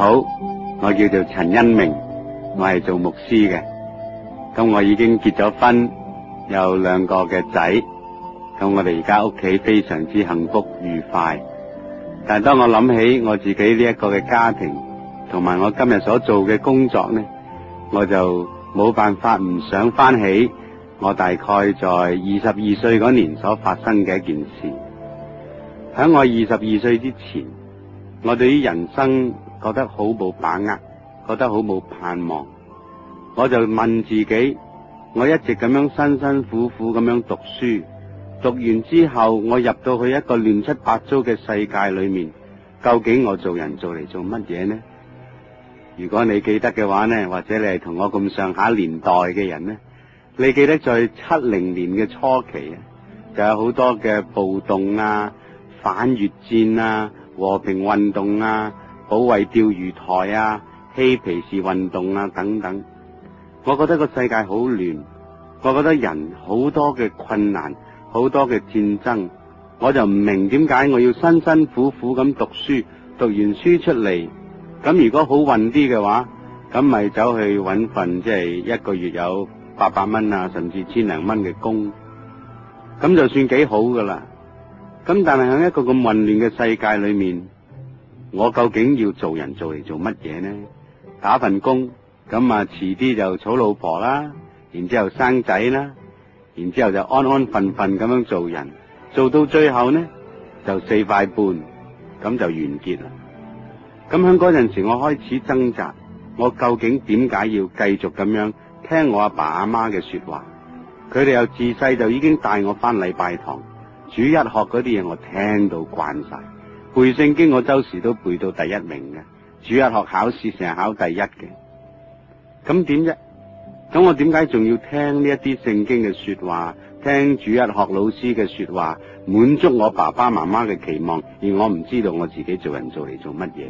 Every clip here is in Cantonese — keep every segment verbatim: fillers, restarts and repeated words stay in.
好，我叫做陳恩明，我係做牧師嘅。咁我已經結咗婚，有兩個嘅仔。咁我哋而家屋企非常之幸福愉快。但係當我諗起我自己呢一個嘅家庭，同埋我今日所做嘅工作呢，我就冇辦法唔想翻起我大概在二十二歲嗰年所發生嘅一件事。喺我二十二歲之前，我對於人生覺得好冇把握，覺得好冇盼望。我就問自己，我一直咁樣辛辛苦苦咁樣讀書，讀完之後我入到去一個亂七八糟嘅世界裏面，究竟我做人做嚟做乜嘢呢？如果你記得嘅話呢，或者你係同我咁上下年代嘅人呢，你記得在七零年嘅初期啊，就有好多嘅暴動啊、反越戰啊、和平運動啊、保衛釣魚台啊、嬉皮士運動啊等等。我覺得個世界好亂，我覺得人好多嘅困難，好多嘅戰爭，我就唔明點解我要辛辛苦苦咁讀書，讀完書出嚟，咁如果好運啲嘅話，咁咪走去搵份即係一個月有八百蚊啊，甚至千零蚊嘅工，咁就算幾好噶啦。咁但係喺一個咁混亂嘅世界裏面，我究竟要做人做嚟做乜嘢呢？打份工，咁啊遲啲就娶老婆啦，然之後生仔啦，然之後就安安分分咁樣做人，做到最後呢就四塊半，咁就完結啦。咁喺嗰陣時我開始掙扎，我究竟點解要繼續咁樣聽我阿爸阿媽嘅說話？佢哋又自細就已經帶我翻禮拜堂，主日學嗰啲嘢我聽到慣晒，背聖經我周時都背到第一名嘅，主日學考試成日考第一嘅。咁點啫？咁我點解仲要聽呢一啲聖經嘅說話，聽主日學老師嘅說話，滿足我爸爸媽媽嘅期望，而我唔知道我自己做人做嚟做乜嘢？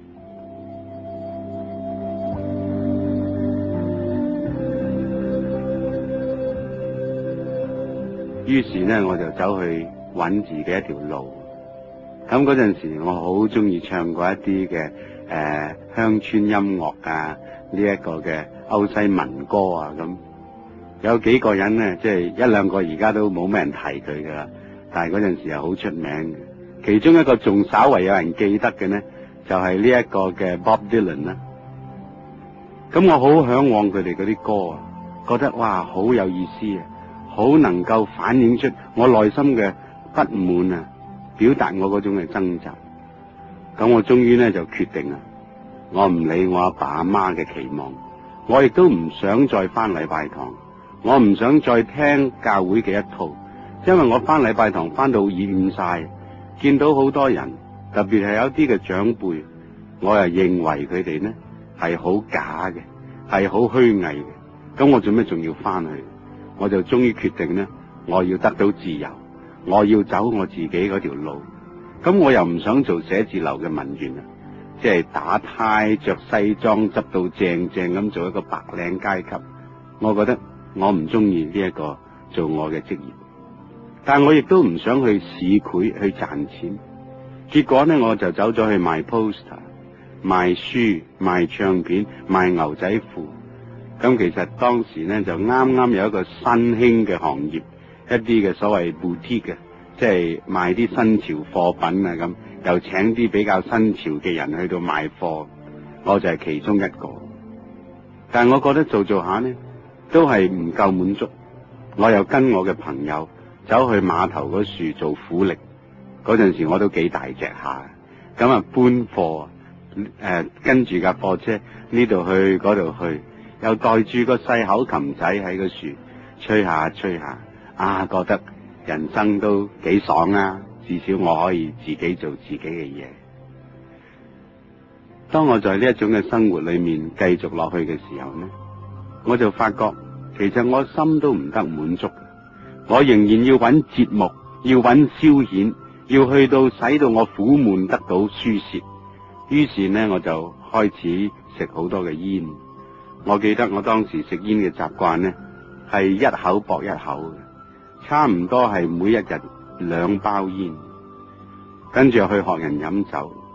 於是呢，我就走去揾自己一條路。咁嗰陣時，我好中意唱過一啲嘅誒鄉村音樂啊，呢一個嘅歐西民歌啊，咁有幾個人呢，即係一兩個而家都冇咩人提佢噶啦，但係嗰陣時係好出名嘅。其中一個仲稍為有人記得嘅呢，就係呢一個嘅 Bob Dylan 啦。咁我好向往佢哋嗰啲歌啊，覺得哇好有意思啊，好能夠反映出我內心嘅不滿啊，表達我嗰種嘅掙扎。咁我終於呢就決定啦，我唔理我阿爸阿媽嘅期望，我亦都唔想再翻禮拜堂，我唔想再聽教會嘅一套，因為我翻禮拜堂翻到厭晒，見到好多人，特別係有啲嘅長輩，我又認為佢哋呢係好假嘅，係好虛偽嘅，咁我做咩仲要翻去？我就終於決定呢，我要得到自由，我要走我自己嗰條路。咁我又唔想做寫字樓嘅文員啊，即係打呔着西裝執到正正咁做一個白領階級。我覺得我唔中意呢一個做我嘅職業，但我亦都唔想去市儈去賺錢。結果呢，我就走咗去賣 poster、賣書、賣唱片、賣牛仔褲。咁其實當時呢，就啱啱有一個新興嘅行業，一啲嘅所謂 boutique 嘅，即係賣啲新潮貨品啊，咁又請啲比較新潮嘅人去到賣貨，我就係其中一個。但係我覺得做做下呢，都係唔夠滿足。我又跟我嘅朋友走去碼頭嗰處做苦力，嗰陣時我都幾大隻下，咁啊搬貨，誒、呃、跟住架貨車呢度去嗰度去，又帶住個細口琴仔喺個樹吹下吹下，啊覺得人生都幾爽啊！至少我可以自己做自己嘅嘢。當我在呢一種嘅生活裏面繼續落去嘅時候呢，我就發覺其實我心都唔得滿足，我仍然要揾節目，要揾消遣，要去到使到我苦悶得到舒泄。於是呢，我就開始食好多嘅煙。我記得我當時食煙嘅習慣呢，係一口搏一口嘅，差唔多係每一日兩包煙，跟住去學人飲酒，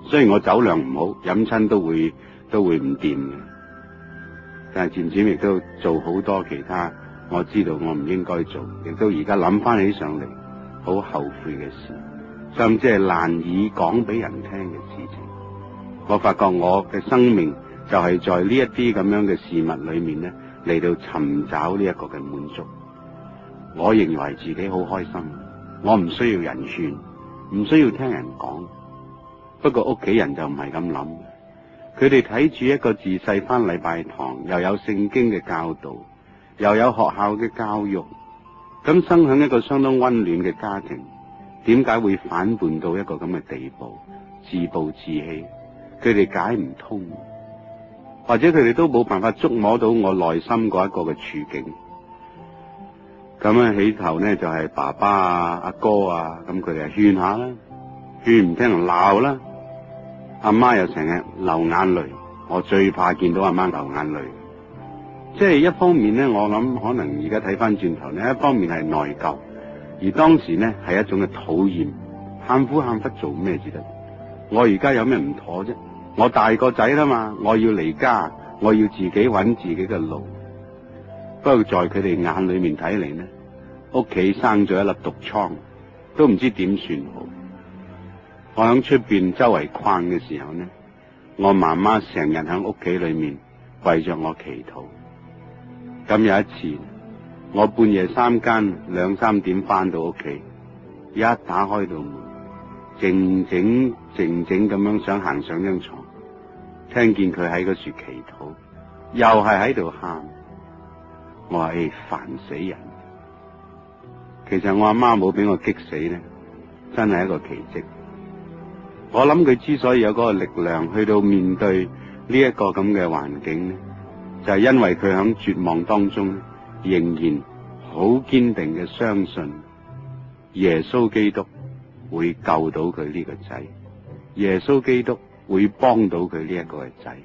雖然我酒量唔好，飲親都會都會唔掂嘅，但係漸漸亦都做好多其他我知道我唔應該做，亦都而家諗翻起上嚟好後悔嘅事，甚至係難以講俾人聽嘅事情。我發覺我嘅生命就係在呢一啲咁樣嘅事物裏面咧，嚟到尋找呢一個嘅滿足。我認為自己好開心，我唔需要人勸，唔需要聽人講。不過屋企人就唔係咁諗，佢哋睇住一個自細返禮拜堂，又有聖經嘅教導，又有學校嘅教育，咁生響一個相當溫暖嘅家庭，點解會反叛到一個咁嘅地步，自暴自棄？佢哋解唔通，或者佢哋都冇辦法觸摸到我內心嗰一個嘅處境。咁樣起頭呢，就係爸爸啊、阿哥啊，咁佢哋勸下啦，勸唔聽人鬧啦。阿媽又成日流眼淚，我最怕見到阿媽流眼淚。即係一方面呢，我諗可能而家睇翻轉頭呢，一方面係內疚，而當時呢係一種嘅討厭，喊苦喊忽做咩至得？我而家有咩唔妥啫？我大個仔啦嘛，我要離家，我要自己揾自己嘅路。不過在佢哋眼裏面睇嚟呢，屋企生咗一粒毒瘡，都唔知點算好。我喺出邊周圍逛嘅時候呢，我媽媽成日喺屋企裏面為着我祈禱。咁有一次，我半夜三更兩三點翻到屋企，一打開道門，靜靜靜靜咁樣想行上張床，聽見佢喺嗰處祈禱，又係喺度喊。我話誒，煩死人！其實我阿媽冇俾我激死呢，真係一個奇蹟。我諗佢之所以有嗰個力量去到面對呢一個咁嘅環境呢，就係因為佢喺絕望當中仍然好堅定嘅相信耶穌基督會救到佢呢個仔，耶穌基督會幫到佢呢一個仔。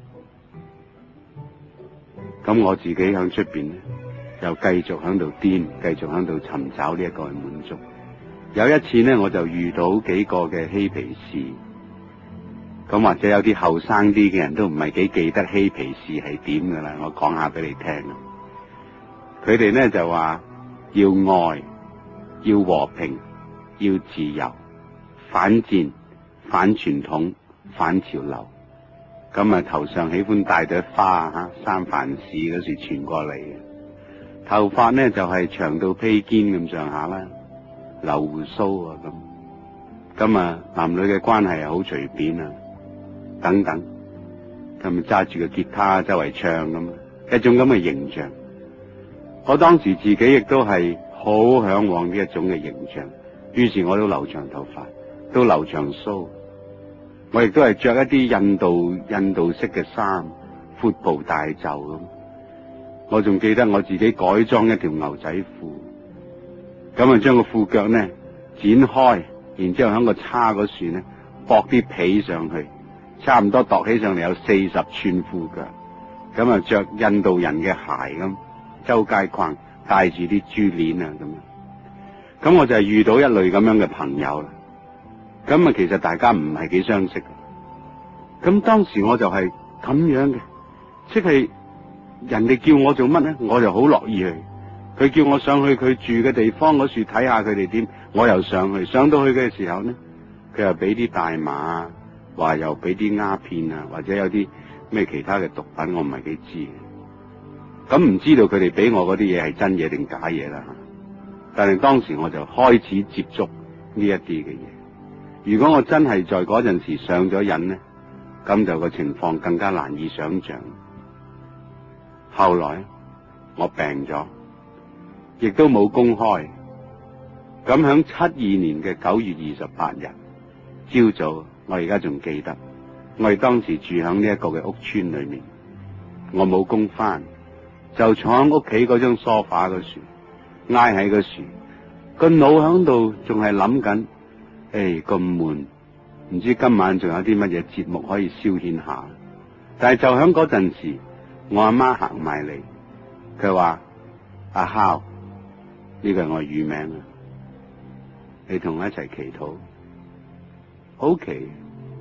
咁我自己喺出邊呢，又繼續喺度癲，繼續喺度尋找呢一個嘅滿足。有一次呢，我就遇到幾個嘅嬉皮士，咁或者有啲後生啲嘅人都唔係幾記得嬉皮士係點噶啦，我講下俾你聽。佢哋呢就話要愛，要和平，要自由，反戰，反傳統，反潮流。咁啊頭上喜歡戴朵花吓，三藩市嗰時傳過嚟嘅。頭髮呢就係、是、長到披肩咁上下啦，留鬍鬚啊咁。咁啊男女嘅關係係好隨便啊，等等。咁啊揸住個吉他周圍唱咁，一種咁嘅形象。我當時自己亦都係好向往呢一種嘅形象，於是我都留長頭髮，都留長鬚。我亦都係着一啲印度印度式嘅衫，闊步大袖咁。我仲記得我自己改裝一條牛仔褲，咁啊將個褲腳呢剪開，然之後喺個叉嗰處呢駁啲皮上去，差唔多度起上嚟有四十寸褲腳。咁啊着印度人嘅鞋咁，周街逛，帶住啲珠鏈啊咁。咁我就係遇到一類咁樣嘅朋友啦。咁啊，其實大家唔係幾相識。咁當時我就係咁樣嘅，即係人哋叫我做乜咧，我就好樂意去。佢叫我上去佢住嘅地方嗰處睇下佢哋點，我又上去。上到去嘅時候咧，佢又俾啲大麻，話又俾啲鴉片啊，或者有啲咩其他嘅毒品，我唔係幾知。咁唔知道佢哋俾我嗰啲嘢係真嘢定假嘢啦。但係當時我就開始接觸呢一啲嘅嘢。如果我真係在嗰陣時上咗癮呢，咁就個情況更加難以想象。後來我病咗，亦都冇公開。咁響七二年嘅九月二十八日朝早，我而家仲記得，我哋當時住響呢一個嘅屋村裏面，我冇工返，就坐喺屋企嗰張梳化嗰處，挨喺嗰處，個腦響度仲係諗緊。誒，咁悶，唔知今晚仲有啲乜嘢節目可以消遣下。但係就喺嗰陣時，我阿媽行埋嚟，佢話阿孝，呢個係我乳名啊，你同我一齊祈禱。好奇，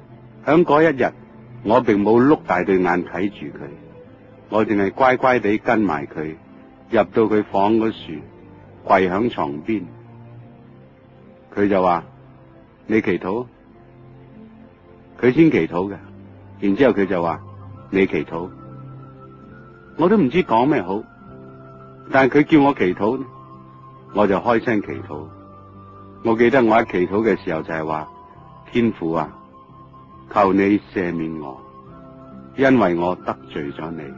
響嗰一日，我並冇碌大對眼睇住佢，我淨係乖乖地跟埋佢入到佢房嗰處，跪響床邊。佢就話：你祈禱。佢先祈禱嘅，然之後佢就話：你祈禱。我都唔知講咩好，但係佢叫我祈禱，我就開聲祈禱。我記得我一祈禱嘅時候就係話：天父啊，求你赦免我，因為我得罪咗你。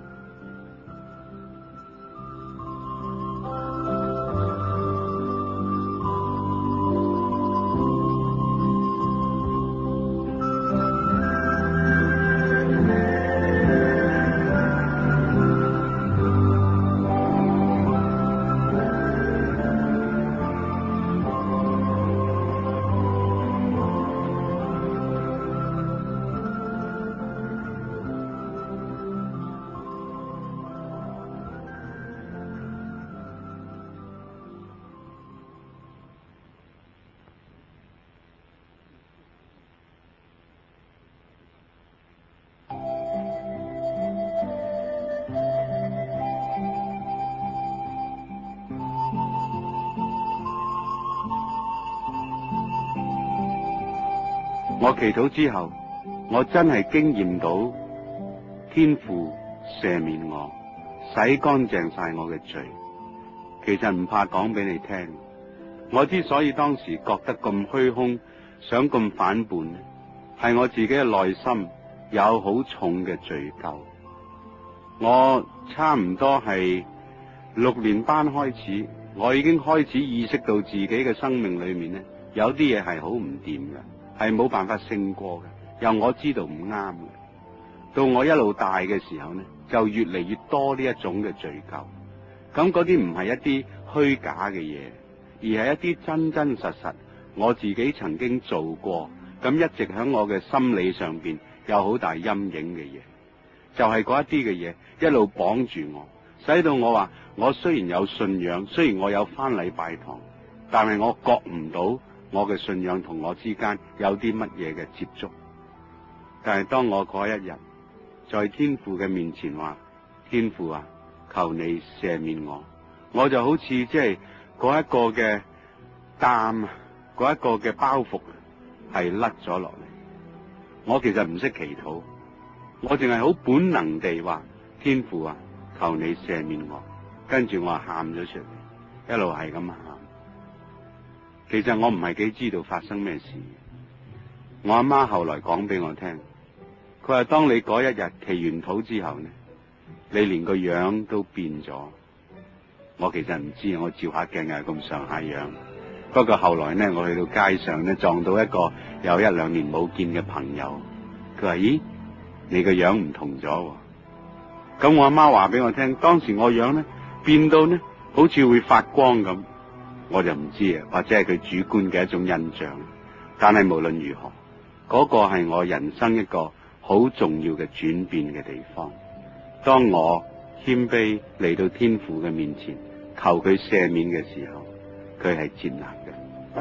我祈禱之後，我真係經驗到天父赦免我，洗乾淨晒我嘅罪。其實唔怕講俾你聽，我之所以當時覺得咁虛空，想咁反叛，係我自己嘅內心有好重嘅罪疚。我差唔多係六年班開始，我已經開始意識到自己嘅生命裏面呢，有啲嘢係好唔掂嘅，係冇辦法勝過嘅，又我知道唔啱嘅。到我一路大嘅時候呢，就越嚟越多呢一種嘅罪疚。咁嗰啲唔係一啲虛假嘅嘢，而係一啲真真實實我自己曾經做過，咁一直喺我嘅心理上邊有好大陰影嘅嘢，就係嗰一啲嘅嘢一路綁住我，使到我話我雖然有信仰，雖然我有返禮拜堂，但係我覺唔到我嘅信仰同我之間有啲乜嘢嘅接觸。但係當我嗰一日在天父嘅面前話：天父啊，求你赦免我，我就好似即係嗰一個嘅擔，嗰一個嘅包袱係甩咗落嚟。我其實唔識祈禱，我淨係好本能地話：天父啊，求你赦免我。跟住我喊咗出嚟，一路係咁喊。其實我唔係幾知道發生咩事。我阿媽後來講俾我聽，佢話當你嗰一日祈完禱之後呢，你連個樣都變咗。我其實唔知，我照下鏡係咁上下樣。不過後來呢，我去到街上呢，撞到一個有一兩年冇見嘅朋友，佢話：咦，你個樣唔同咗。咁我阿媽話俾我聽，當時我樣呢變到呢好似會發光咁。我就唔知啊，或者係佢主觀嘅一種印象。但係無論如何，嗰個係我人生一個好重要嘅轉變嘅地方。當我謙卑嚟到天父嘅面前，求佢赦免嘅時候，佢係接納嘅。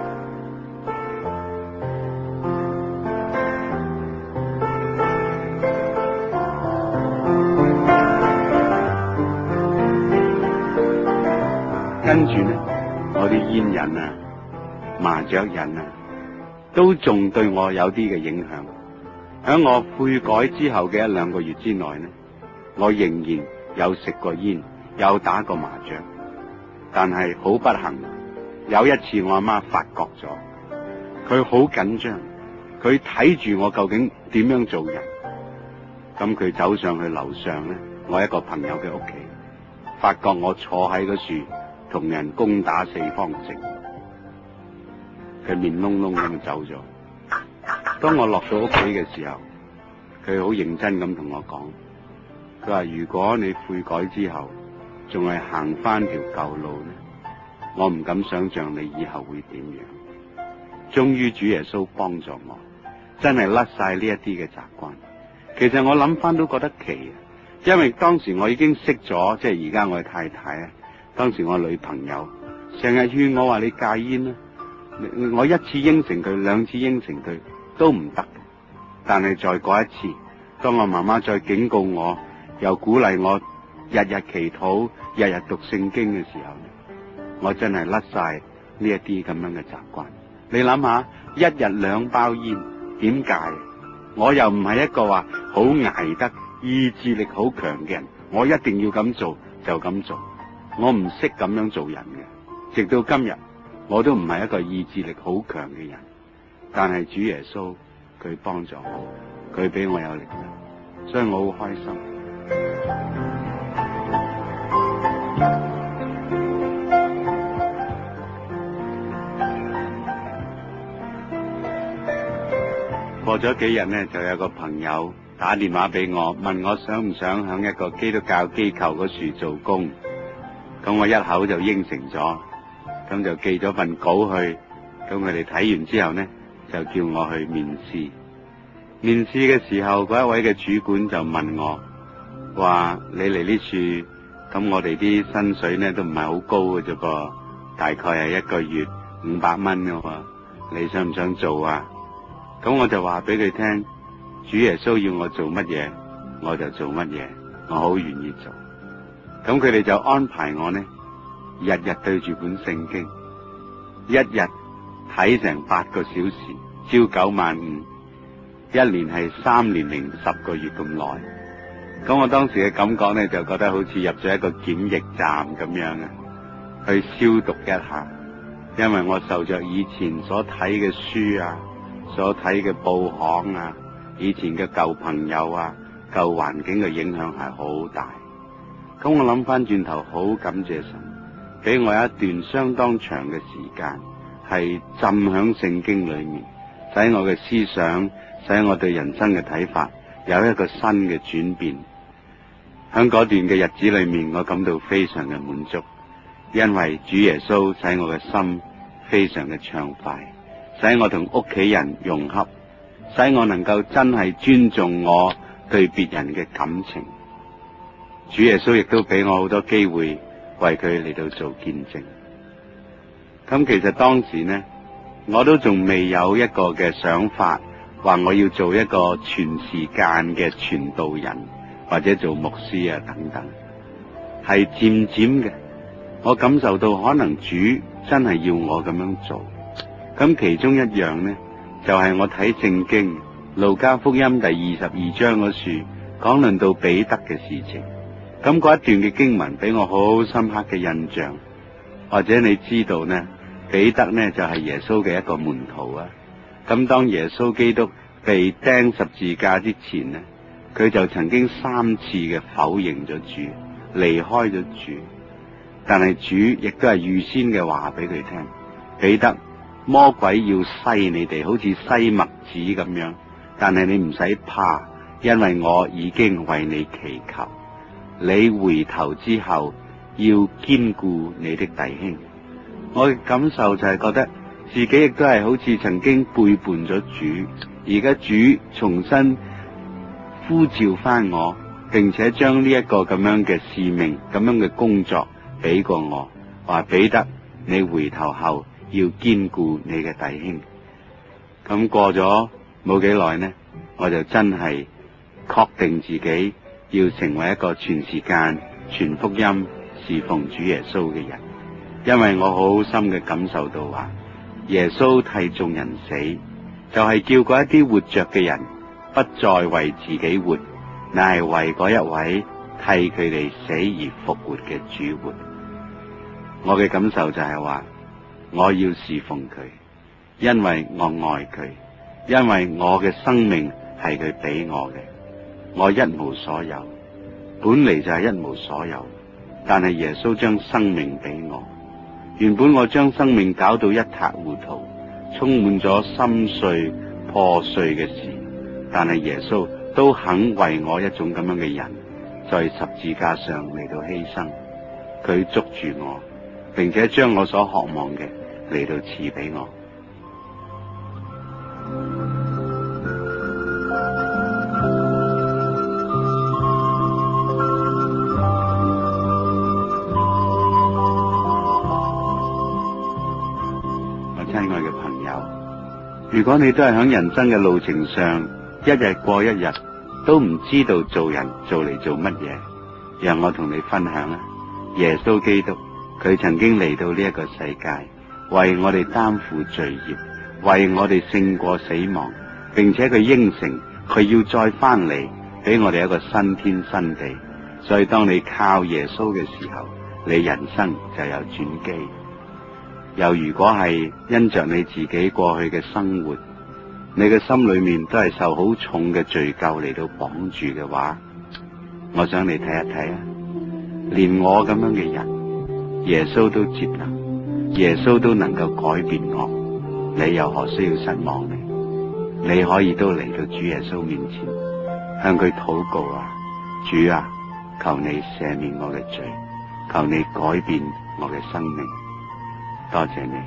跟住呢，我啲煙癮啊、麻雀癮啊，都仲對我有啲嘅影響。喺我悔改之後嘅一兩個月之內呢，我仍然有食過煙，有打過麻雀，但係好不幸，有一次我阿媽發覺咗，佢好緊張，佢睇住我究竟點樣做人。咁佢走上去樓上呢，我一個朋友嘅屋企，發覺我坐喺個樹同人攻打四方城，佢面窿窿咁走咗。當我落到屋企嘅時候，佢好認真咁同我講，佢話如果你悔改之後仲係行翻條舊路呢，我唔敢想象你以後會點樣。終於主耶穌幫助我，真係甩晒呢一啲嘅習慣。其實我諗翻都覺得奇，因為當時我已經識咗，即係而家我嘅太太啊，當時我女朋友成日勸我話你戒煙啦，我一次應承佢，兩次應承佢都唔得。 但係在嗰一次，當我媽媽再警告我，又鼓勵我日日祈禱、日日讀聖經嘅時候，我真係甩晒呢一啲咁樣嘅習慣。你諗下，一日兩包煙，點解？我又唔係一個話好捱得、意志力好強嘅人，我一定要咁做就咁做。我唔識咁樣做人嘅，直到今日我都唔係一個意志力好強嘅人。但係主耶穌佢幫助我，佢俾我有力量，所以我好開心。過咗幾日呢，就有個朋友打電話俾我，問我想唔想響一個基督教機構嗰處做工。咁我一口就應承咗，咁就寄咗份稿去。咁佢哋睇完之後呢，就叫我去面試。面試嘅時候，嗰一位嘅主管就問我，話你嚟呢處，咁我哋啲薪水呢都唔係好高嘅啫噃，大概係一個月五百蚊嘅喎，你想唔想做啊？咁我就話俾佢聽，主耶穌要我做乜嘢，我就做乜嘢，我好願意做。咁佢哋就安排我呢，日日對住本聖經，一日睇成八個小時，朝九晚五，一年係三年零十個月咁耐。咁我當時嘅感覺呢，就覺得好似入咗一個檢疫站咁樣啊，去消毒一下，因為我受着以前所睇嘅書啊，所睇嘅報刊啊，以前嘅舊朋友啊，舊環境嘅影響係好大。咁我諗翻轉頭，好感謝神，俾我一段相當長嘅時間係浸響聖經裏面，使我嘅思想，使我對人生嘅睇法有一個新嘅轉變。響嗰段嘅日子裏面，我感到非常嘅滿足，因為主耶穌使我嘅心非常嘅暢快，使我同屋企人融洽，使我能夠真係尊重我對別人嘅感情。主耶穌亦都俾我好多機會為佢嚟到做見證。咁其實當時呢，我都仲未有一個嘅想法，話我要做一個全時間嘅傳道人，或者做牧師啊等等。係漸漸嘅，我感受到可能主真係要我咁樣做。咁其中一樣呢，就係、是、我睇聖經路加福音第二十二章嗰處講論到彼得嘅事情。咁嗰一段嘅經文俾我好深刻嘅印象。或者你知道呢，彼得呢就係耶穌嘅一個門徒啊。咁當耶穌基督被釘十字架之前呢，佢就曾經三次嘅否認咗主，離開咗主。但係主亦都係預先嘅話俾佢聽，彼得，魔鬼要篩你哋，好似篩麥子咁樣，但係你唔使怕，因為我已經為你祈求。你回頭之後要堅固你的弟兄。我嘅感受就係覺得自己亦都係好似曾經背叛咗主，而家主重新呼召翻我，並且將呢一個咁樣嘅使命、咁樣嘅工作俾過我，話彼得，你回頭後要堅固你嘅弟兄。咁過咗冇幾耐呢，我就真係確定自己要成為一個全時間傳福音侍奉主耶穌嘅人。因為我好深嘅感受到話，耶穌替眾人死，就係叫嗰一啲活着嘅人不再為自己活，乃係為嗰一位替佢哋死而復活嘅主活。我嘅感受就係話，我要侍奉佢，因為我愛佢，因為我嘅生命係佢俾我嘅。我一無所有，本嚟就係一無所有，但係耶穌將生命俾我。原本我將生命搞到一塌糊塗，充滿咗心碎破碎嘅事，但係耶穌都肯為我一種咁樣嘅人，在十字架上嚟到犧牲。佢捉住我，並且將我所渴望嘅嚟到賜俾我。親愛嘅朋友，如果你都係喺人生嘅路程上一日過一日，都唔知道做人做嚟做乜嘢。讓我同你分享啊，耶穌基督佢曾經嚟到呢一個世界，為我哋擔負罪孽，為我哋勝過死亡，並且佢應承佢要再翻嚟俾我哋一個新天新地。所以當你靠耶穌嘅時候，你人生就有轉機。又如果係因着你自己過去嘅生活，你嘅心裏面都係受好重嘅罪疚嚟到綁住嘅話，我想你睇一睇啊，連我咁樣嘅人，耶穌都接納，耶穌都能夠改變我，你又何需要失望呢？你可以都嚟到主耶穌面前，向佢禱告啊，主啊，求你赦免我嘅罪，求你改變我嘅生命。多謝你。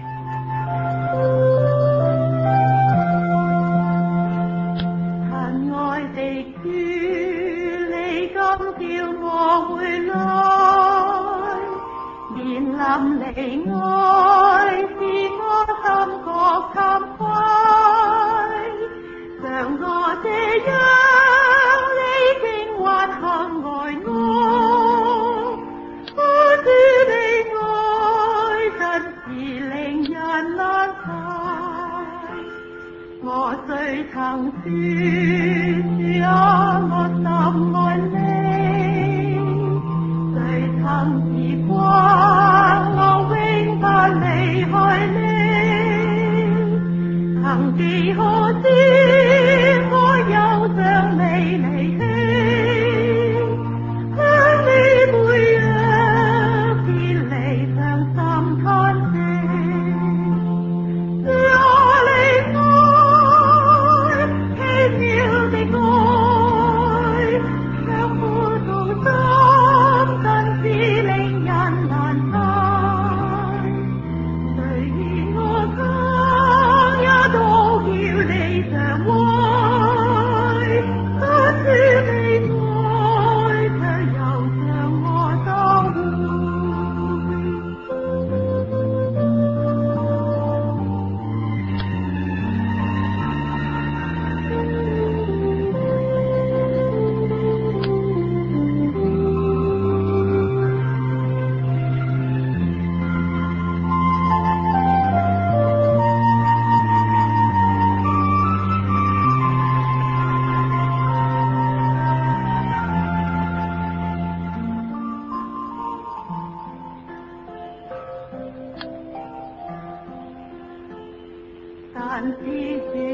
親愛的主，你今叫我回來，面臨離愛，使我心覺慚愧。像我這樣，你竟還肯愛我，不知你愛真是令人難猜。我雖曾說主啊，我心愛你，雖曾自誇我永不離開你，曾幾何時我又將你離棄，向你每日別離傷心嘆息。主啊，你愛奇妙的愛，像苦痛心真是令人難猜。雖然我曾也都叫你常愛，不知你愛卻又將我當但是